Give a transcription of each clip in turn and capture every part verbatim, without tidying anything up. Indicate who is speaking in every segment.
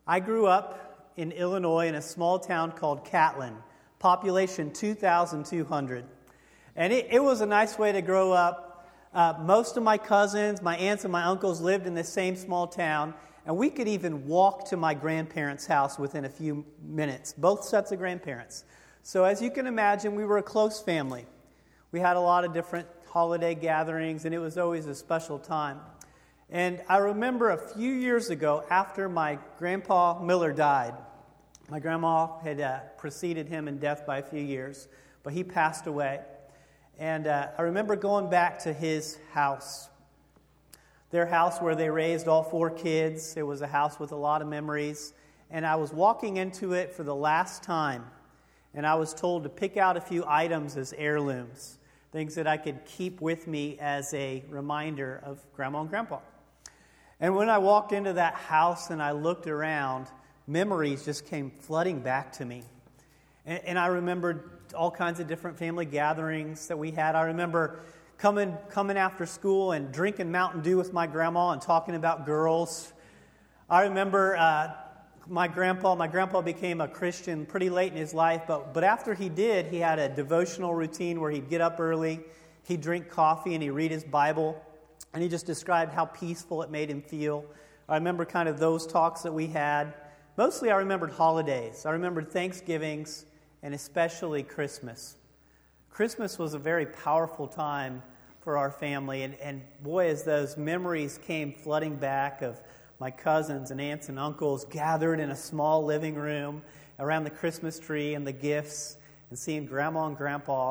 Speaker 1: I grew up in Illinois in a small town called Catlin, population two thousand two hundred. And it, it was a nice way to grow up. Uh, most of my cousins, my aunts and my uncles lived in this same small town, and we could even walk to my grandparents' house within a few minutes, both sets of grandparents. So as you can imagine, we were a close family. We had a lot of different holiday gatherings, and it was always a special time. And I remember a few years ago, after my grandpa Miller died, my grandma had uh, preceded him in death by a few years, but he passed away. And uh, I remember going back to his house, their house where they raised all four kids. It was a house with a lot of memories. And I was walking into it for the last time, and I was told to pick out a few items as heirlooms, things that I could keep with me as a reminder of Grandma and Grandpa. And when I walked into that house and I looked around, memories just came flooding back to me. And, and I remembered all kinds of different family gatherings that we had. I remember coming coming after school and drinking Mountain Dew with my grandma and talking about girls. I remember uh, my grandpa. My grandpa became a Christian pretty late in his life, but, but after he did, he had a devotional routine where he'd get up early, he'd drink coffee, and he'd read his Bible. And he just described how peaceful it made him feel. I remember kind of those talks that we had. Mostly I remembered holidays. I remembered Thanksgivings and especially Christmas. Christmas was a very powerful time for our family. And, and boy, as those memories came flooding back of my cousins and aunts and uncles gathered in a small living room around the Christmas tree and the gifts and seeing Grandma and Grandpa,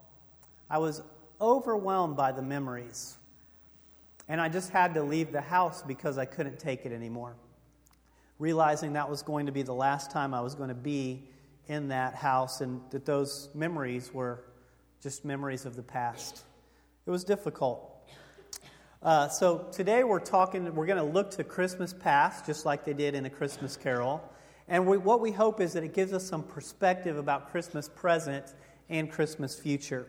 Speaker 1: I was overwhelmed by the memories. And I just had to leave the house because I couldn't take it anymore. Realizing that was going to be the last time I was going to be in that house and that those memories were just memories of the past. It was difficult. Uh, so today we're talking, we're going to look to Christmas past, just like they did in A Christmas Carol. And we, what we hope is that it gives us some perspective about Christmas present and Christmas future.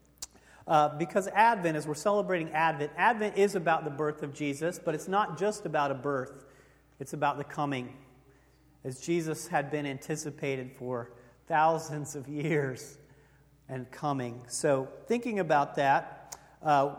Speaker 1: Uh, because Advent, as we're celebrating Advent, Advent is about the birth of Jesus, but it's not just about a birth. It's about the coming, as Jesus had been anticipated for thousands of years and coming. So thinking about that, uh,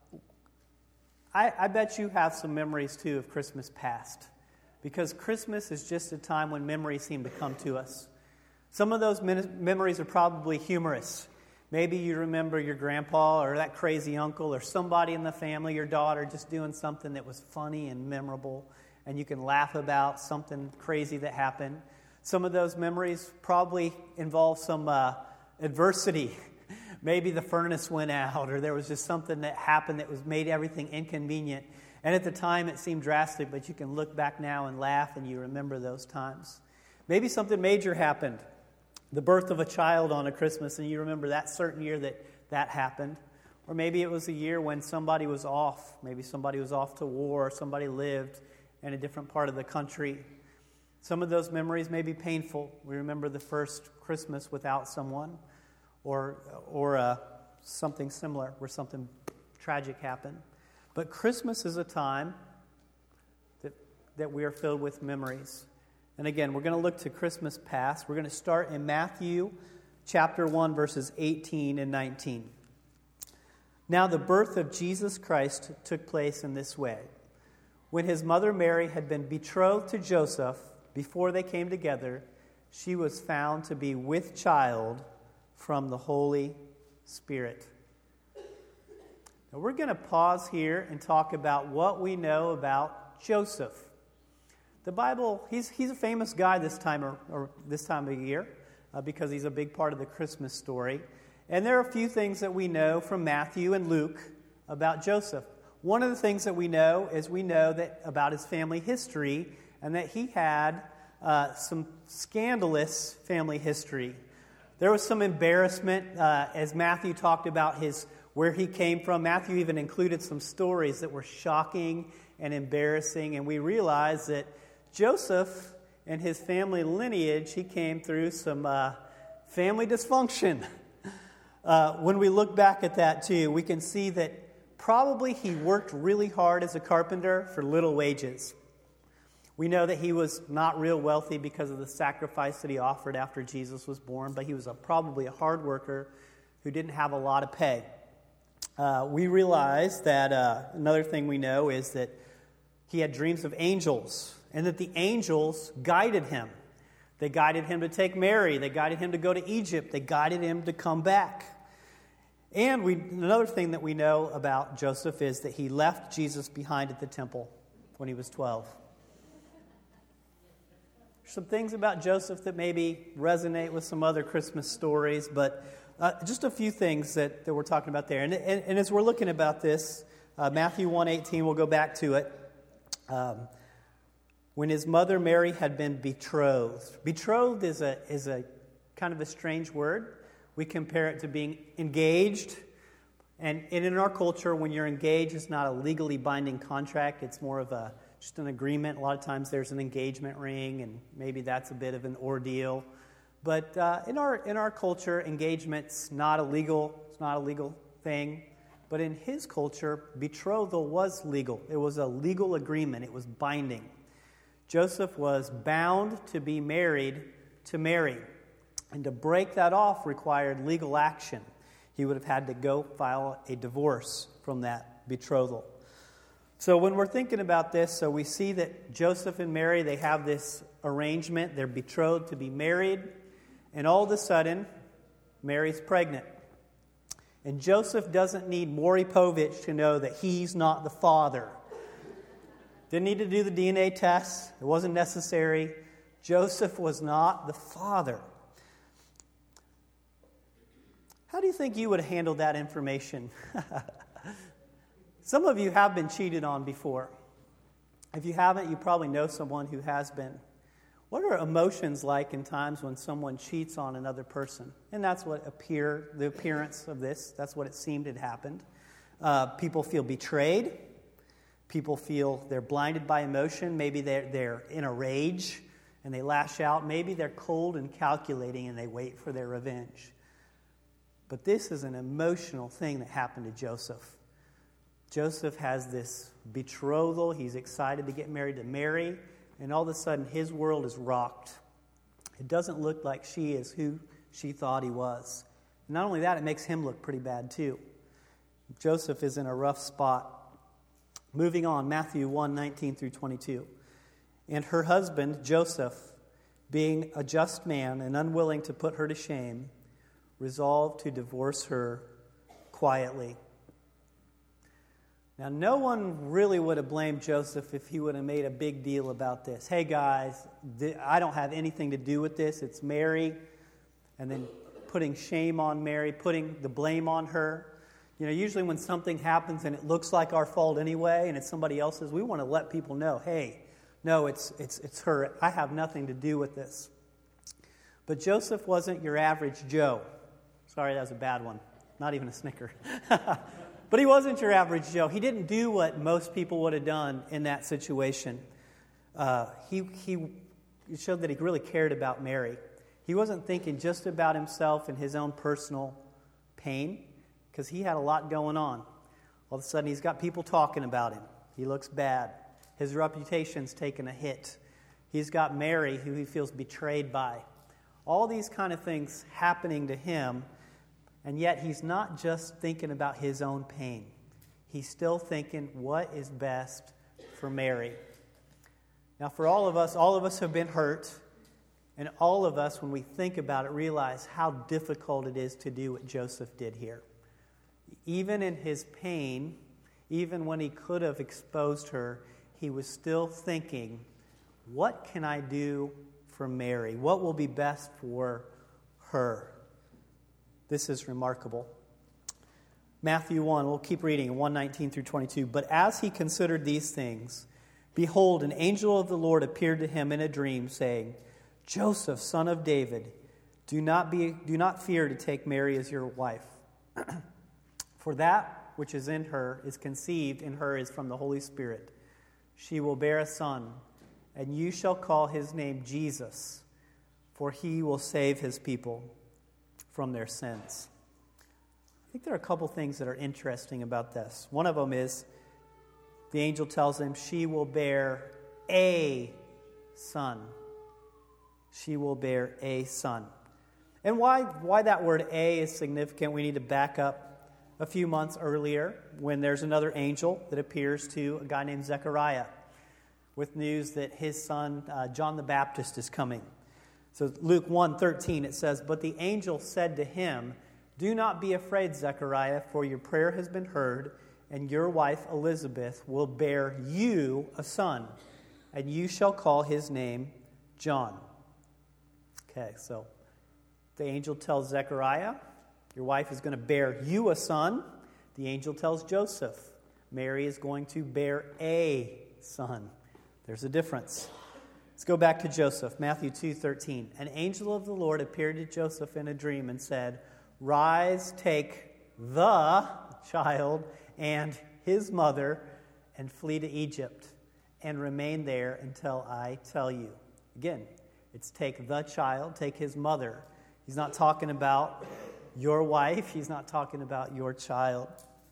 Speaker 1: I, I bet you have some memories, too, of Christmas past, because Christmas is just a time when memories seem to come to us. Some of those men- memories are probably humorous. Maybe you remember your grandpa or that crazy uncle or somebody in the family, your daughter, just doing something that was funny and memorable, and you can laugh about something crazy that happened. Some of those memories probably involve some uh, adversity. Maybe the furnace went out, or there was just something that happened that was made everything inconvenient. And at the time it seemed drastic, but you can look back now and laugh and you remember those times. Maybe something major happened. The birth of a child on a Christmas, and you remember that certain year that that happened. Or maybe it was a year when somebody was off. Maybe somebody was off to war, or somebody lived in a different part of the country. Some of those memories may be painful. We remember the first Christmas without someone, or or uh, something similar where something tragic happened. But Christmas is a time that that we are filled with memories. And again, we're going to look to Christmas past. We're going to start in Matthew chapter one, verses eighteen and nineteen. Now the birth of Jesus Christ took place in this way. When his mother Mary had been betrothed to Joseph, before they came together, she was found to be with child from the Holy Spirit. Now we're going to pause here and talk about what we know about Joseph. The Bible, he's he's a famous guy this time or, or this time of year uh, because he's a big part of the Christmas story. And there are a few things that we know from Matthew and Luke about Joseph. One of the things that we know is we know that about his family history and that he had uh, some scandalous family history. There was some embarrassment uh, as Matthew talked about his where he came from. Matthew even included some stories that were shocking and embarrassing, and we realize that Joseph and his family lineage, he came through some uh, family dysfunction. Uh, when we look back at that too, we can see that probably he worked really hard as a carpenter for little wages. We know that he was not real wealthy because of the sacrifice that he offered after Jesus was born, but he was a, probably a hard worker who didn't have a lot of pay. Uh, we realize that uh, another thing we know is that he had dreams of angels, and that the angels guided him. They guided him to take Mary. They guided him to go to Egypt. They guided him to come back. And we, another thing that we know about Joseph is that he left Jesus behind at the temple when he was twelve. There's some things about Joseph that maybe resonate with some other Christmas stories, but uh, just a few things that, that we're talking about there. And, and, and as we're looking about this, uh, Matthew one eighteen, we'll go back to it. Um, when his mother Mary had been betrothed. Betrothed is a is a kind of a strange word. We compare it to being engaged. And, and in our culture, when you're engaged, it's not a legally binding contract. It's more of a just an agreement. A lot of times there's an engagement ring, and maybe that's a bit of an ordeal. But uh, in our in our culture, engagement's not a legal, it's not a legal thing. But in his culture, betrothal was legal. It was a legal agreement. It was binding. Joseph was bound to be married to Mary. And to break that off required legal action. He would have had to go file a divorce from that betrothal. So when we're thinking about this, so we see that Joseph and Mary, they have this arrangement. They're betrothed to be married. And all of a sudden, Mary's pregnant. And Joseph doesn't need Maury Povich to know that he's not the father. Didn't need to do the D N A test. It wasn't necessary. Joseph was not the father. How do you think you would have handled that information? Some of you have been cheated on before. If you haven't, you probably know someone who has been. What are emotions like in times when someone cheats on another person? And that's what appear the appearance of this. That's what it seemed had happened. Uh, people feel betrayed. People feel they're blinded by emotion. Maybe they're, they're in a rage and they lash out. Maybe they're cold and calculating and they wait for their revenge. But this is an emotional thing that happened to Joseph. Joseph has this betrothal. He's excited to get married to Mary. And all of a sudden, his world is rocked. It doesn't look like she is who she thought he was. And not only that, it makes him look pretty bad too. Joseph is in a rough spot. Moving on, Matthew one nineteen through twenty-two. And her husband, Joseph, being a just man and unwilling to put her to shame, resolved to divorce her quietly. Now, no one really would have blamed Joseph if he would have made a big deal about this. Hey, guys, I don't have anything to do with this. It's Mary. And then putting shame on Mary, putting the blame on her. You know, usually when something happens and it looks like our fault anyway, and it's somebody else's, we want to let people know, hey, no, it's it's it's her. I have nothing to do with this. But Joseph wasn't your average Joe. Sorry, that was a bad one. Not even a snicker. But he wasn't your average Joe. He didn't do what most people would have done in that situation. Uh, he he showed that he really cared about Mary. He wasn't thinking just about himself and his own personal pain, because he had a lot going on. All of a sudden, he's got people talking about him. He looks bad. His reputation's taken a hit. He's got Mary, who he feels betrayed by. All these kind of things happening to him, and yet he's not just thinking about his own pain. He's still thinking, what is best for Mary? Now, for all of us, all of us have been hurt, and all of us, when we think about it, realize how difficult it is to do what Joseph did here. Even in his pain, even when he could have exposed her, he was still thinking, what can I do for Mary? What will be best for her? This is remarkable. Matthew one, we'll keep reading, one nineteen through twenty-two. But as he considered these things, behold, an angel of the Lord appeared to him in a dream, saying, Joseph, son of David, do not be, do not fear to take Mary as your wife. For that which is in her is conceived in her is from the Holy Spirit. She will bear a son, and you shall call his name Jesus, for he will save his people from their sins. I think there are a couple things that are interesting about this. One of them is the angel tells him she will bear a son. She will bear a son. And why, why that word a is significant, we need to back up a few months earlier when there's another angel that appears to a guy named Zechariah with news that his son, uh, John the Baptist, is coming. So Luke one thirteen, it says, "But the angel said to him, 'Do not be afraid, Zechariah, for your prayer has been heard, and your wife Elizabeth will bear you a son, and you shall call his name John.'" Okay, so the angel tells Zechariah, your wife is going to bear you a son. The angel tells Joseph, Mary is going to bear a son. There's a difference. Let's go back to Joseph, Matthew two thirteen. "An angel of the Lord appeared to Joseph in a dream and said, 'Rise, take the child and his mother and flee to Egypt and remain there until I tell you.'" Again, it's take the child, take his mother. He's not talking about your wife. He's not talking about your child.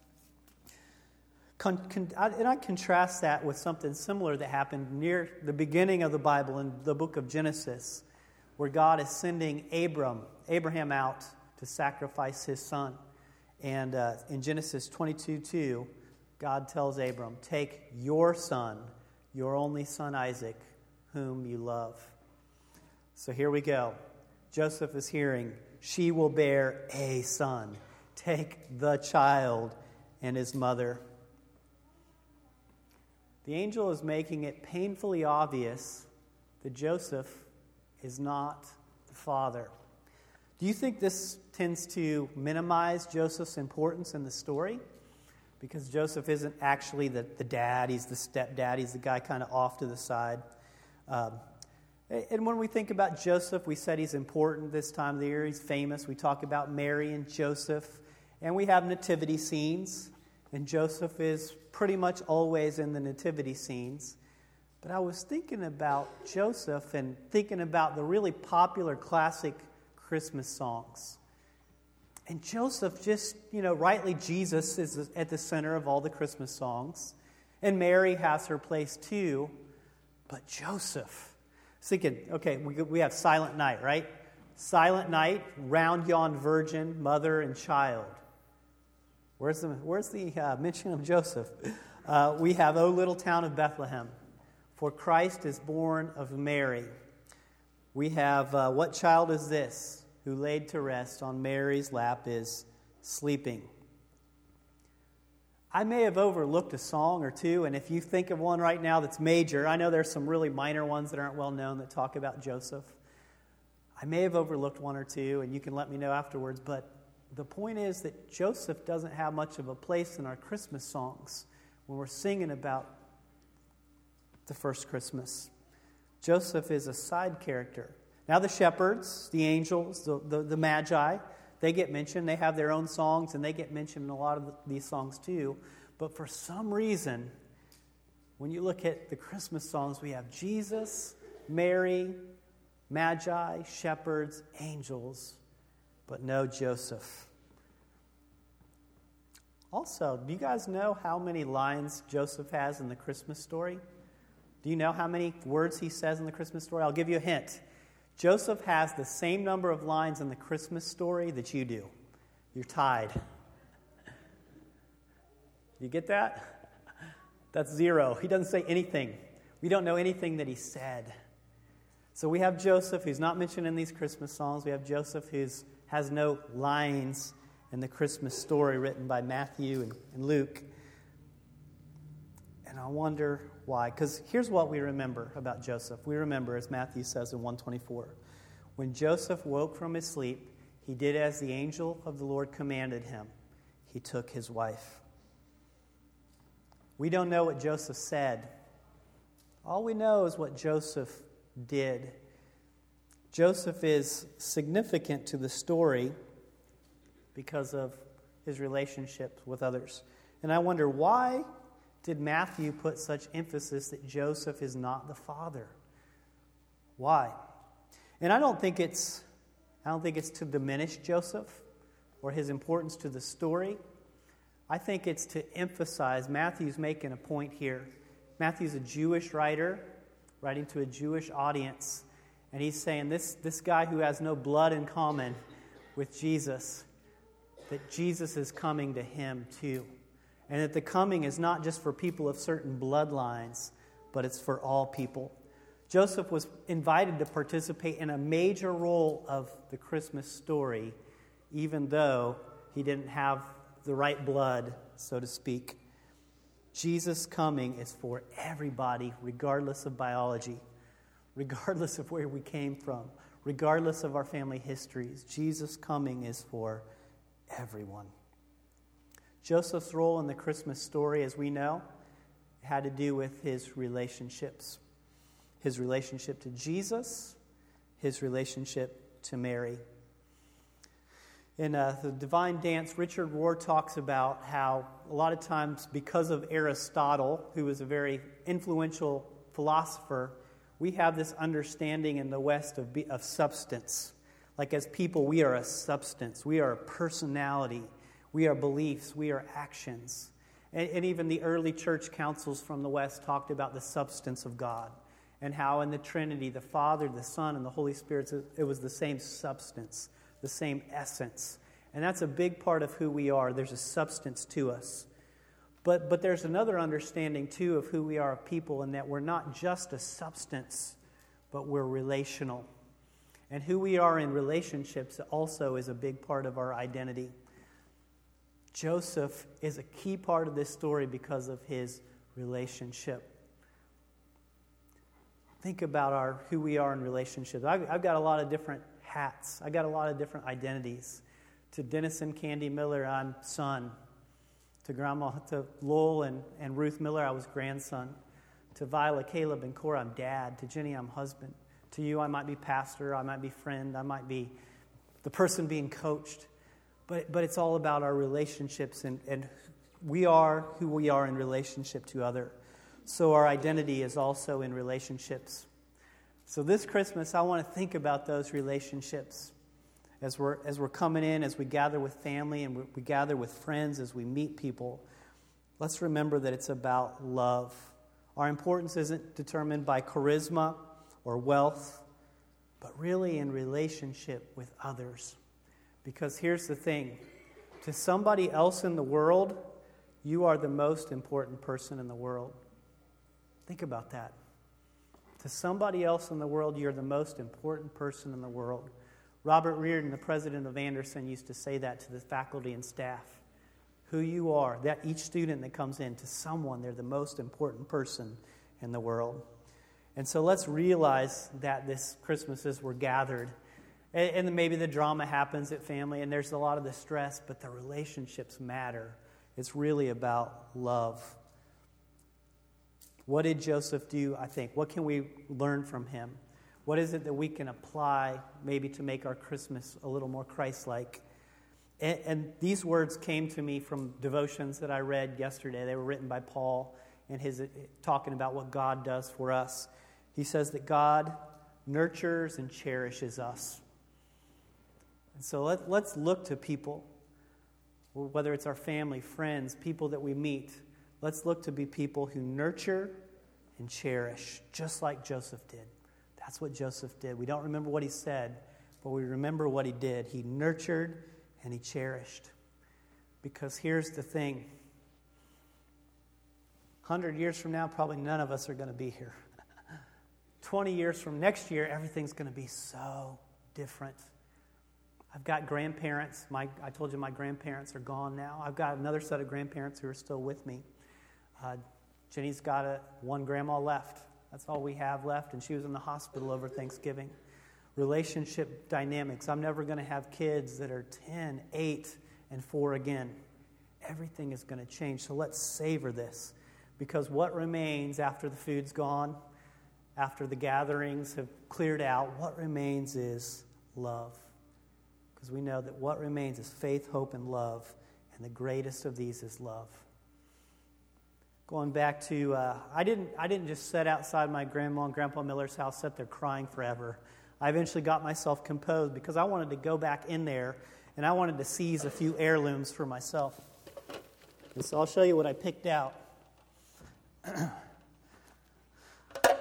Speaker 1: Con, con, I, and I contrast that with something similar that happened near the beginning of the Bible in the book of Genesis, where God is sending Abram, Abraham out to sacrifice his son. And uh, in Genesis twenty-two two, God tells Abram, "Take your son, your only son Isaac, whom you love." So here we go. Joseph is hearing, she will bear a son. Take the child and his mother. The angel is making it painfully obvious that Joseph is not the father. Do you think this tends to minimize Joseph's importance in the story? Because Joseph isn't actually the, the dad, he's the stepdad, he's the guy kind of off to the side. Um, and when we think about Joseph, we said he's important this time of the year, he's famous. We talk about Mary and Joseph, and we have nativity scenes, and Joseph is pretty much always in the nativity scenes. But I was thinking about Joseph and thinking about the really popular classic Christmas songs. And Joseph just, you know, rightly Jesus is at the center of all the Christmas songs. And Mary has her place too. But Joseph, I was thinking, okay, we, we have Silent Night, right? Silent Night, round yon virgin, mother and child. Where's the, where's the uh, mention of Joseph? Uh, we have O Little Town of Bethlehem, for Christ is born of Mary. We have uh, What Child Is This? Who laid to rest on Mary's lap is sleeping. I may have overlooked a song or two, and if you think of one right now that's major, I know there's some really minor ones that aren't well known that talk about Joseph. I may have overlooked one or two, and you can let me know afterwards, but the point is that Joseph doesn't have much of a place in our Christmas songs when we're singing about the first Christmas. Joseph is a side character. Now the shepherds, the angels, the, the, the magi, they get mentioned. They have their own songs, and they get mentioned in a lot of these songs too. But for some reason, when you look at the Christmas songs, we have Jesus, Mary, magi, shepherds, angels, but no Joseph. Also, do you guys know how many lines Joseph has in the Christmas story? Do you know how many words he says in the Christmas story? I'll give you a hint. Joseph has the same number of lines in the Christmas story that you do. You're tied. You get that? That's zero. He doesn't say anything. We don't know anything that he said. So we have Joseph, who's not mentioned in these Christmas songs. We have Joseph, who has no lines in the Christmas story written by Matthew and, and Luke. And I wonder why. Because here's what we remember about Joseph. We remember, as Matthew says in one twenty-four, when Joseph woke from his sleep, he did as the angel of the Lord commanded him. He took his wife. We don't know what Joseph said. All we know is what Joseph did. Joseph is significant to the story because of his relationship with others. And I wonder, why did Matthew put such emphasis that Joseph is not the father? Why? And I don't think it's I don't think it's to diminish Joseph or his importance to the story. I think it's to emphasize, Matthew's making a point here. Matthew's a Jewish writer, writing to a Jewish audience. And he's saying this, this guy who has no blood in common with Jesus, that Jesus is coming to him too. And that the coming is not just for people of certain bloodlines, but it's for all people. Joseph was invited to participate in a major role of the Christmas story, even though he didn't have the right blood, so to speak. Jesus' coming is for everybody, regardless of biology, regardless of where we came from, regardless of our family histories. Jesus' coming is for everyone. Joseph's role in the Christmas story, as we know, had to do with his relationships. His relationship to Jesus, his relationship to Mary. In uh, the Divine Dance, Richard Rohr talks about how a lot of times, because of Aristotle, who was a very influential philosopher, we have this understanding in the West of, of substance. Like as people, we are a substance. We are a personality. We are beliefs. We are actions. And, and even the early church councils from the West talked about the substance of God and how in the Trinity, the Father, the Son, and the Holy Spirit, it was the same substance, the same essence. And that's a big part of who we are. There's a substance to us. But but there's another understanding, too, of who we are of people, in that we're not just a substance, but we're relational. And who we are in relationships also is a big part of our identity. Joseph is a key part of this story because of his relationship. Think about our who we are in relationships. I've, I've got a lot of different hats. I got a lot of different identities. To Dennis and Candy Miller, I'm son. To Grandma, to Lowell and, and Ruth Miller, I was grandson. To Viola, Caleb, and Cora, I'm dad. To Jenny, I'm husband. To you, I might be pastor. I might be friend. I might be the person being coached. But but it's all about our relationships, and, and we are who we are in relationship to other. So our identity is also in relationships. So this Christmas, I want to think about those relationships as we're as we're coming in, as we gather with family and we, we gather with friends, as we meet people. Let's remember that it's about love. Our importance isn't determined by charisma or wealth, but really in relationship with others. Because here's the thing, to somebody else in the world, you are the most important person in the world. Think about that. To somebody else in the world, you're the most important person in the world. Robert Reardon, the president of Anderson, used to say that to the faculty and staff. Who you are, that each student that comes in, to someone, they're the most important person in the world. And so let's realize that this Christmas as we're gathered, and, and maybe the drama happens at family, and there's a lot of the stress, but the relationships matter. It's really about love. What did Joseph do, I think? What can we learn from him? What is it that we can apply maybe to make our Christmas a little more Christ-like? And, and these words came to me from devotions that I read yesterday. They were written by Paul, and his talking about what God does for us. He says that God nurtures and cherishes us. And so let, let's look to people, whether it's our family, friends, people that we meet. Let's look to be people who nurture and cherish, just like Joseph did. That's what Joseph did. We don't remember what he said, but we remember what he did. He nurtured and he cherished. Because here's the thing. one hundred years from now, probably none of us are going to be here. twenty years from next year, everything's going to be so different. I've got grandparents. My, I told you my grandparents are gone now. I've got another set of grandparents who are still with me. Uh, Jenny's got a, one grandma left. That's all we have left, and she was in the hospital over Thanksgiving. Relationship dynamics. I'm never going to have kids that are ten, eight, and four again. Everything is going to change, so let's savor this. Because what remains after the food's gone, after the gatherings have cleared out, what remains is love. Because we know that what remains is faith, hope, and love, and the greatest of these is love. Going back to, uh, I didn't I didn't just sit outside my grandma and grandpa Miller's house, sit there crying forever. I eventually got myself composed because I wanted to go back in there and I wanted to seize a few heirlooms for myself. And so I'll show you what I picked out.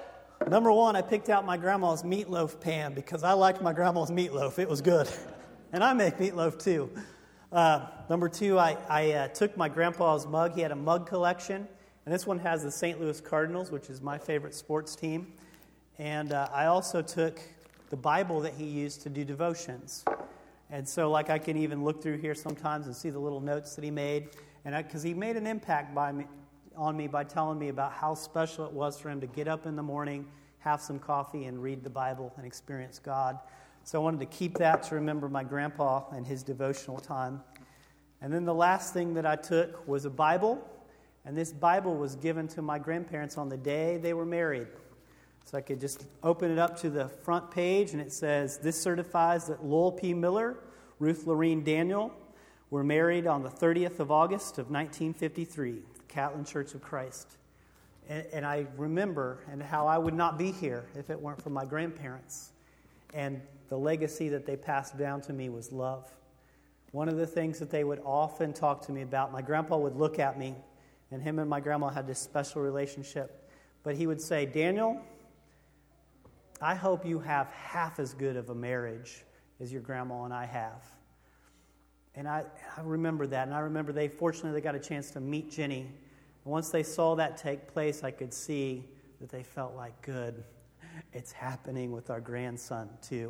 Speaker 1: Number one, I picked out my grandma's meatloaf pan because I liked my grandma's meatloaf. It was good. And I make meatloaf too. Uh, number two, I, I uh, took my grandpa's mug. He had a mug collection. And this one has the Saint Louis Cardinals, which is my favorite sports team. And uh, I also took the Bible that he used to do devotions. And so, like, I can even look through here sometimes and see the little notes that he made. And because he made an impact by me, on me by telling me about how special it was for him to get up in the morning, have some coffee, and read the Bible and experience God. So I wanted to keep that to remember my grandpa and his devotional time. And then the last thing that I took was a Bible. And this Bible was given to my grandparents on the day they were married. So I could just open it up to the front page, and it says, "This certifies that Lowell P. Miller, Ruth Lorene Daniel, were married on the thirtieth of August of nineteen fifty-three, the Catlin Church of Christ." And, and I remember and how I would not be here if it weren't for my grandparents. And the legacy that they passed down to me was love. One of the things that they would often talk to me about, my grandpa would look at me, and him and my grandma had this special relationship. But he would say, "Daniel, I hope you have half as good of a marriage as your grandma and I have." And I, I remember that. And I remember they, fortunately, they got a chance to meet Jenny. And once they saw that take place, I could see that they felt like, good, it's happening with our grandson too.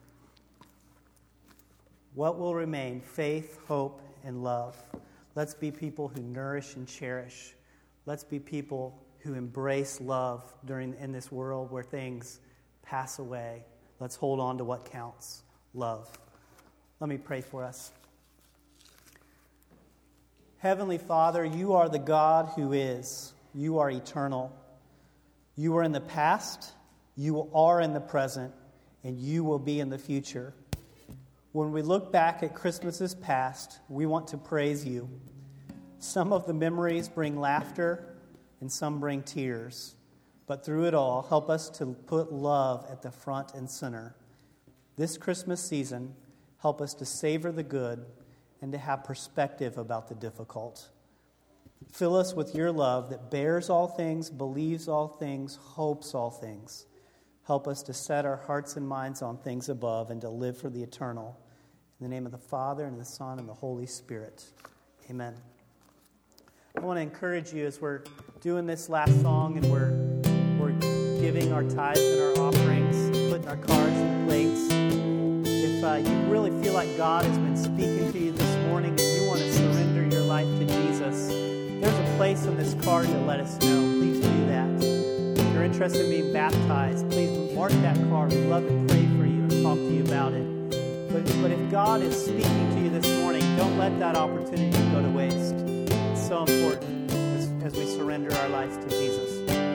Speaker 1: What will remain? Faith, hope, and love. Let's be people who nourish and cherish. Let's be people who embrace love during in this world where things pass away. Let's hold on to what counts, love. Let me pray for us. Heavenly Father, you are the God who is. You are eternal. You are in the past, you are in the present, and you will be in the future. When we look back at Christmases past, we want to praise you. Some of the memories bring laughter, and some bring tears. But through it all, help us to put love at the front and center. This Christmas season, help us to savor the good and to have perspective about the difficult. Fill us with your love that bears all things, believes all things, hopes all things. Help us to set our hearts and minds on things above and to live for the eternal. In the name of the Father, and the Son, and the Holy Spirit. Amen. I want to encourage you as we're doing this last song and we're we're giving our tithes and our offerings, putting our cards and plates. If uh, you really feel like God has been speaking to you this morning and you want to surrender your life to Jesus, there's a place on this card to let us know. Please do that. If you're interested in being baptized, please mark that card. We'd love to pray for you and talk to you about it. But, but if God is speaking to you this morning, don't let that opportunity go to waste. It's so important as, as we surrender our lives to Jesus.